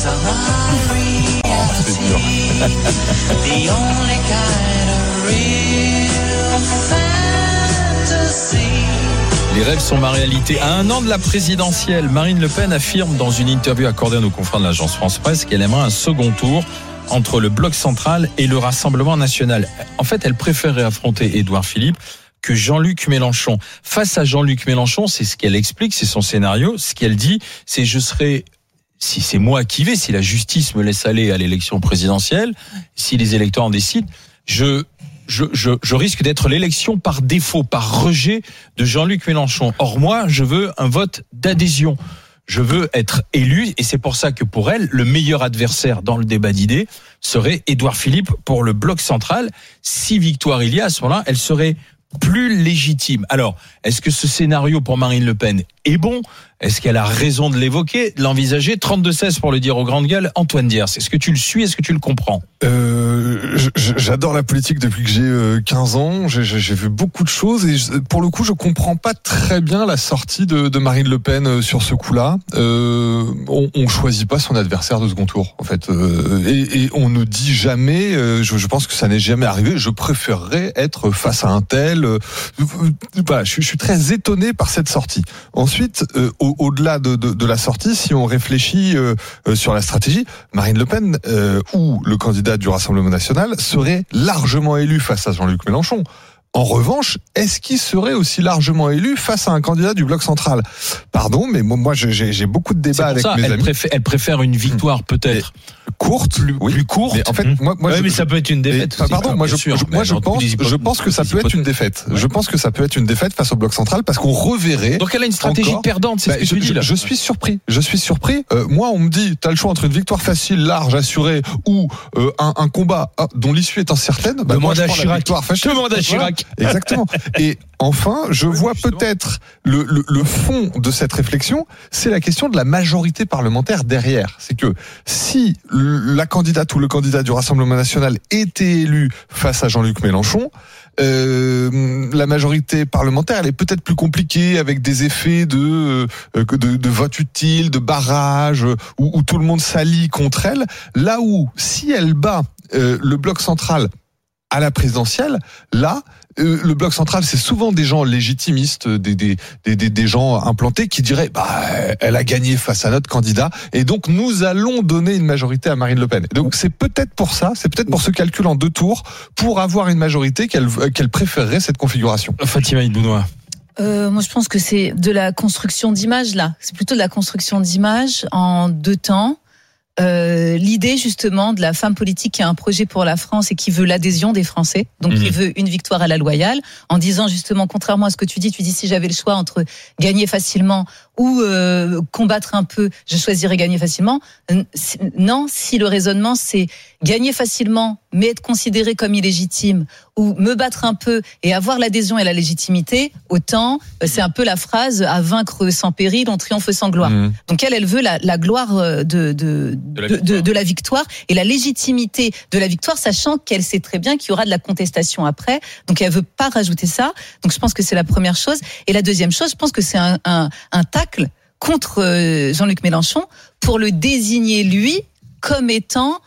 The only kind of real fantasy. Les rêves sont ma réalité. À un an de la présidentielle, Marine Le Pen affirme dans une interview accordée à nos confrères de l'agence France Presse qu'elle aimerait un second tour entre le Bloc central et le Rassemblement national. En fait, elle préférerait affronter Édouard Philippe que Jean-Luc Mélenchon. Face à Jean-Luc Mélenchon, c'est ce qu'elle explique, c'est son scénario. Ce qu'elle dit, c'est je serai, si c'est moi qui vais, si la justice me laisse aller à l'élection présidentielle, si les électeurs en décident, je risque d'être l'élection par défaut, par rejet de Jean-Luc Mélenchon. Or moi, je veux un vote d'adhésion. Je veux être élu et c'est pour ça que pour elle, le meilleur adversaire dans le débat d'idées serait Édouard Philippe pour le Bloc central. Si victoire il y a, à ce moment-là, elle serait plus légitime. Alors, est-ce que ce scénario pour Marine Le Pen est bon ? Est-ce qu'elle a raison de l'évoquer, de l'envisager ? 32-16 pour le dire aux grandes gueules. Antoine Diers, est-ce que tu le suis ? Est-ce que tu le comprends ? J'adore la politique depuis que j'ai 15 ans. J'ai vu beaucoup de choses et pour le coup, je comprends pas très bien la sortie de Marine Le Pen sur ce coup-là. On choisit pas son adversaire de second tour, en fait. Et on ne dit jamais, je pense que ça n'est jamais arrivé, je préférerais être face à un tel. Voilà, je suis très étonné par cette sortie. Ensuite, au-delà de la sortie, si on réfléchit sur la stratégie, Marine Le Pen ou le candidat du Rassemblement national serait largement élu face à Jean-Luc Mélenchon. En revanche, est-ce qu'il serait aussi largement élu face à un candidat du Bloc central ? Pardon, mais moi j'ai beaucoup de débats avec mes amis. Elle préfère une victoire peut-être courte, plus courte. Mais en fait, moi mais ça peut être une défaite. Pardon, moi je pense que ça peut être une défaite. Je pense que ça peut être une défaite face au Bloc central parce qu'on reverrait. Donc elle a une stratégie perdante, c'est ce que tu dis là. Je suis surpris. Moi, on me dit, t'as le choix entre une victoire facile, large, assurée, ou un combat dont l'issue est incertaine. Demande à Chirac. Demande à Chirac. Exactement. Et enfin, je vois peut-être le fond de cette réflexion, c'est la question de la majorité parlementaire derrière. C'est que si la candidate ou le candidat du Rassemblement national était élu face à Jean-Luc Mélenchon, la majorité parlementaire, elle est peut-être plus compliquée avec des effets de vote utile, de barrage, où tout le monde s'allie contre elle. Là où, si elle bat le Bloc central à la présidentielle, là, le Bloc central, c'est souvent des gens légitimistes, des gens implantés qui diraient elle a gagné face à notre candidat et donc nous allons donner une majorité à Marine Le Pen. Donc c'est peut-être pour ça, c'est peut-être pour ce calcul en 2 tours, pour avoir une majorité qu'elle préférerait cette configuration. Fatima Ibounoua. Moi, je pense que c'est de la construction d'image là. C'est plutôt de la construction d'image en 2 temps. L'idée justement de la femme politique qui a un projet pour la France et qui veut l'adhésion des Français, donc qui veut une victoire à la loyale, en disant justement, contrairement à ce que tu dis si j'avais le choix entre gagner facilement ou combattre un peu, je choisirais gagner facilement. Non, si le raisonnement c'est gagner facilement mais être considéré comme illégitime, ou me battre un peu et avoir l'adhésion et la légitimité, autant c'est un peu la phrase à vaincre sans péril, on triomphe sans gloire. Donc elle veut la gloire de la victoire et la légitimité de la victoire, sachant qu'elle sait très bien qu'il y aura de la contestation après. Donc elle veut pas rajouter ça. Donc je pense que c'est la première chose. Et la deuxième chose, je pense que c'est un tacle contre Jean-Luc Mélenchon pour le désigner lui comme étant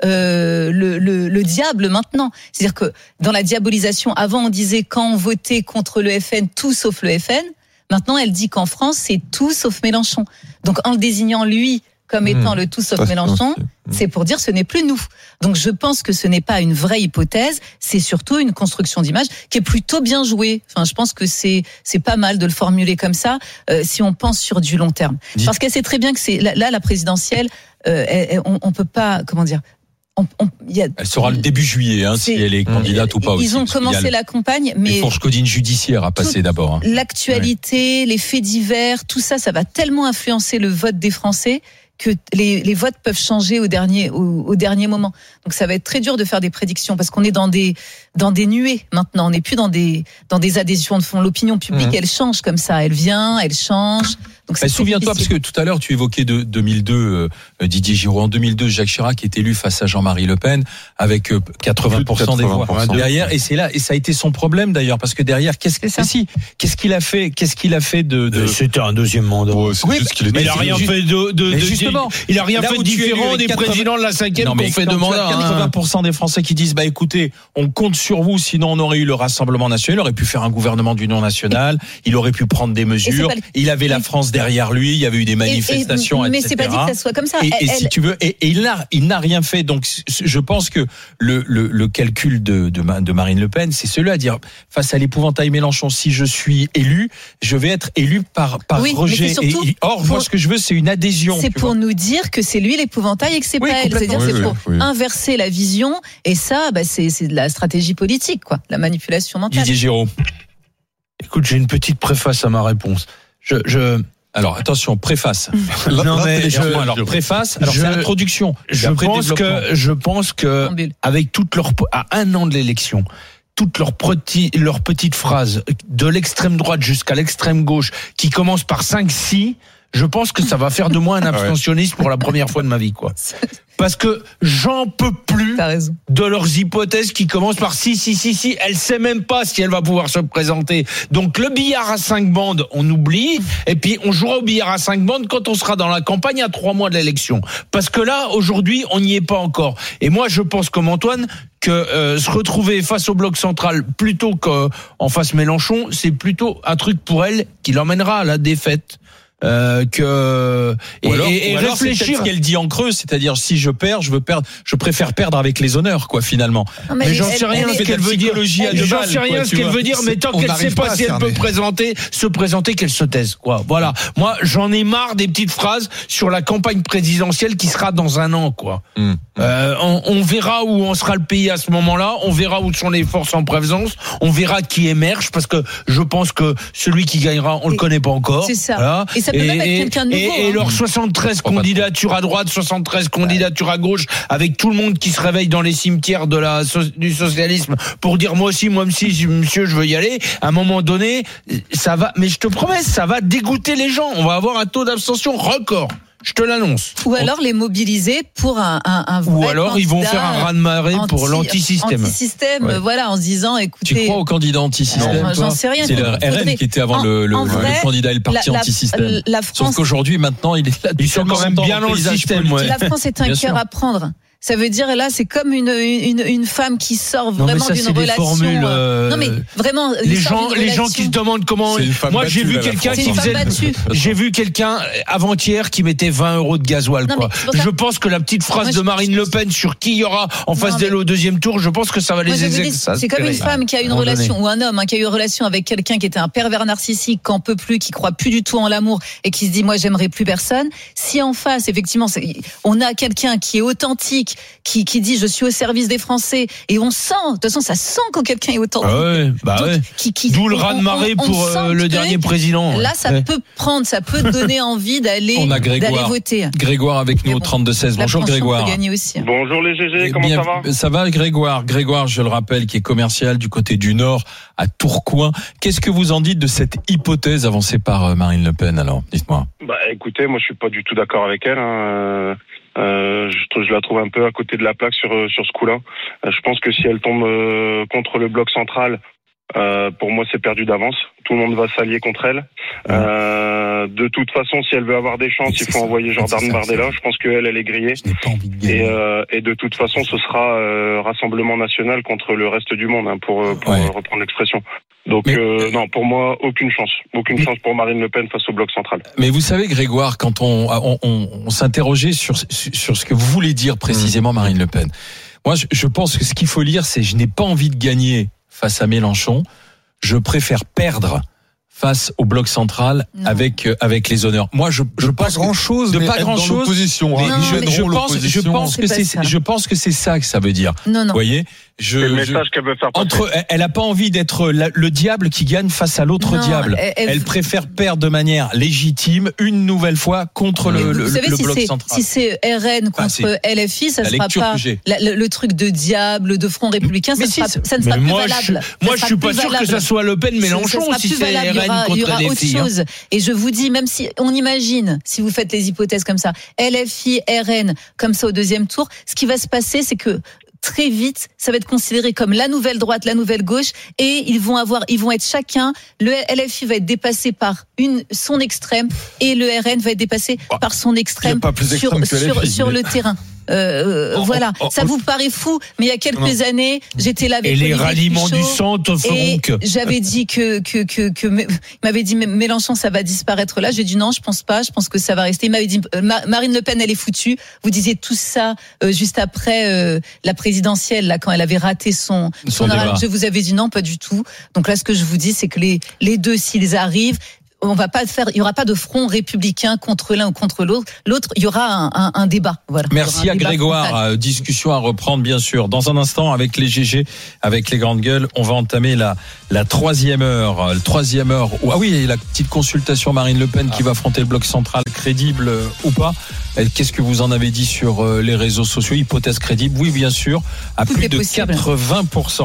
le diable maintenant. C'est-à-dire que dans la diabolisation, avant on disait quand on votait contre le FN, tout sauf le FN. Maintenant elle dit qu'en France c'est tout sauf Mélenchon. Donc en le désignant lui comme étant le tout sauf Mélenchon, c'est pour dire ce n'est plus nous. Donc je pense que ce n'est pas une vraie hypothèse, c'est surtout une construction d'image qui est plutôt bien jouée. Enfin, je pense que c'est pas mal de le formuler comme ça si on pense sur du long terme. Parce qu'elle sait très bien que c'est là la présidentielle, on peut pas, comment dire. Elle sera le début juillet, si elle est candidate ou pas. Ils ont commencé la campagne, mais les fourches codines judiciaires à passer d'abord. L'actualité, les faits divers, tout ça, ça va tellement influencer le vote des Français que les votes peuvent changer au dernier moment. Donc ça va être très dur de faire des prédictions parce qu'on est dans des dans des nuées maintenant. On n'est plus dans des adhésions de fond. L'opinion publique, elle change comme ça. Elle vient, elle change. Donc souviens-toi, parce que tout à l'heure, tu évoquais 2002, Didier Giraud. En 2002, Jacques Chirac est élu face à Jean-Marie Le Pen avec 80% des voix derrière. Et c'est là, et ça a été son problème d'ailleurs, parce que derrière, qu'est-ce qu'il a fait C'était un deuxième mandat. Oui, mais il a rien fait justement, il a rien fait différent des présidents de la 5e qui ont fait deux mandats. 80% des Français qui disent, écoutez, on compte sur vous, sinon on aurait eu le Rassemblement national, il aurait pu faire un gouvernement d'union nationale, il aurait pu prendre des mesures, il avait la France derrière lui, il y avait eu des manifestations, mais etc. c'est pas dit que ça soit comme ça. Si tu veux, il n'a rien fait. Donc, je pense que le calcul de Marine Le Pen, c'est celui à dire, face à l'épouvantail Mélenchon, si je suis élu, je vais être élu par rejet. Or, moi, ce que je veux, c'est une adhésion. C'est pour nous dire que c'est lui l'épouvantail et que c'est pas elle. C'est-à-dire, c'est pour inverser la vision. Et ça, c'est de la stratégie politique, quoi. La manipulation mentale. Didier Giraud. Écoute, j'ai une petite préface à ma réponse. Alors attention, préface. Préface. Alors c'est l'introduction. Je pense que avec à un an de l'élection, toutes leurs petites phrases de l'extrême droite jusqu'à l'extrême gauche qui commencent par 5-6, je pense que ça va faire de moi un abstentionniste pour la première fois de ma vie, quoi. Parce que j'en peux plus de leurs hypothèses qui commencent par si. Elle sait même pas si elle va pouvoir se présenter. Donc le billard à 5 bandes, on oublie. Et puis on jouera au billard à 5 bandes quand on sera dans la campagne à 3 mois de l'élection. Parce que là, aujourd'hui, on n'y est pas encore. Et moi, je pense comme Antoine que se retrouver face au bloc central plutôt qu'en face Mélenchon, c'est plutôt un truc pour elle qui l'emmènera à la défaite. Ou alors réfléchir c'est ce qu'elle dit en creux, c'est-à-dire si je perds, je préfère perdre avec les honneurs, quoi, finalement. Non, mais j'en sais rien ce qu'elle veut dire. J'en sais rien ce qu'elle veut dire, mais tant qu'elle sait pas si elle peut se présenter, qu'elle se taise, quoi. Voilà. Moi, j'en ai marre des petites phrases sur la campagne présidentielle qui sera dans un an, quoi. On verra où en sera le pays à ce moment-là, on verra où sont les forces en présence, on verra qui émerge, parce que je pense que celui qui gagnera, on le connaît pas encore. C'est ça. Voilà. Et ça peut même être quelqu'un de nouveau. Et leurs 73 candidatures à droite, 73 candidatures à gauche, avec tout le monde qui se réveille dans les cimetières du socialisme pour dire moi aussi, monsieur, je veux y aller. À un moment donné, ça va, mais je te promets, ça va dégoûter les gens. On va avoir un taux d'abstention record. Je te l'annonce. Ou alors les mobiliser pour un vrai Ou alors ils vont faire un raz-de-marée pour l'antisystème. Voilà, en se disant, écoutez. Tu crois au candidat antisystème? J'en sais rien. C'est le RN qui était avant le candidat et le parti antisystème. Sauf qu'aujourd'hui, maintenant, il est là. Ils sont quand même bien dans le système. La France est un cœur à prendre. Ça veut dire, là, c'est comme une femme qui sort vraiment d'une relation. Non, mais vraiment. Les gens qui se demandent comment. Moi, j'ai vu quelqu'un qui faisait. J'ai vu quelqu'un avant-hier qui mettait 20 € de gasoil, quoi. Je pense que la petite phrase de Marine Le Pen sur qui il y aura en face d'elle au deuxième tour, je pense que ça va les exercer. C'est comme une femme qui a une relation, ou un homme, qui a eu une relation avec quelqu'un qui était un pervers narcissique, qui en peut plus, qui croit plus du tout en l'amour, et qui se dit, moi, j'aimerais plus personne. Si en face, effectivement, on a quelqu'un qui est authentique, qui dit je suis au service des Français, et on sent, de toute façon ça sent quand quelqu'un est authentique. D'où le raz-de-marée pour le dernier président. Là ça peut donner envie d'aller voter. Grégoire avec nous au 32-16. Bonjour Grégoire. Aussi. Bonjour les GG, comment ça va? Ça va Grégoire, je le rappelle, qui est commercial du côté du Nord à Tourcoing. Qu'est-ce que vous en dites de cette hypothèse avancée par Marine Le Pen, alors? Dites-moi. Écoutez, moi je suis pas du tout d'accord avec elle. Je la trouve un peu à côté de la plaque sur ce coup-là. Je pense que si elle tombe contre le bloc central, pour moi c'est perdu d'avance. Tout le monde va s'allier contre elle. De toute façon, si elle veut avoir des chances, il faut envoyer Jordan Bardella. Je pense qu'elle est grillée. Et de toute façon, ce sera Rassemblement National contre le reste du monde, pour reprendre l'expression. Donc non, pour moi, aucune chance chance pour Marine Le Pen face au bloc central. Mais vous savez, Grégoire, quand on s'interrogeait sur ce que vous voulez dire précisément, Marine Le Pen, moi je pense que ce qu'il faut lire, c'est je n'ai pas envie de gagner face à Mélenchon, je préfère perdre face au bloc central avec les honneurs. Moi, je pense pas grand chose, de mais pas être grand dans chose. l'opposition, Mais hein. je pense que c'est ça que ça veut dire. Non. Vous voyez, C'est le message qu'elle veut faire passer. elle a pas envie d'être le diable qui gagne face à l'autre Non, diable. Elle préfère perdre de manière légitime une nouvelle fois contre le bloc central. Si c'est RN contre LFI, ça sera pas le truc de diable, de Front républicain, ça ne sera plus valable. Moi, je suis pas sûr que ça soit Le Pen Mélenchon si c'est RN contre LFI. Il y aura autre chose. Et je vous dis, même si on imagine, si vous faites les hypothèses comme ça, LFI, RN, comme ça au deuxième tour, ce qui va se passer, c'est que très vite, ça va être considéré comme la nouvelle droite, la nouvelle gauche, et ils vont être chacun. Le LFI va être dépassé par son extrême, et le RN va être dépassé par son extrême sur le terrain. Voilà, ça vous paraît fou, mais il y a quelques années, j'étais là avec et les Olivier ralliements Pichot, du centre feront que j'avais dit que il m'avait dit Mélenchon ça va disparaître là. J'ai dit non, je pense pas, je pense que ça va rester. Il m'avait dit Marine Le Pen elle est foutue. Vous disiez tout ça juste après la présidentielle là quand elle avait raté son débat. Je vous avais dit non, pas du tout. Donc là ce que je vous dis c'est que les deux s'ils arrivent, on va pas faire, il y aura pas de front républicain contre l'un ou contre l'autre. Il y aura un débat. Voilà. Merci à Grégoire. Discussion à reprendre, bien sûr. Dans un instant, avec les GG, avec les grandes gueules, on va entamer la troisième heure. Ah oui, et la petite consultation Marine Le Pen qui va affronter le bloc central, crédible ou pas. Qu'est-ce que vous en avez dit sur les réseaux sociaux? Hypothèse crédible? Oui, bien sûr. À plus de 80%.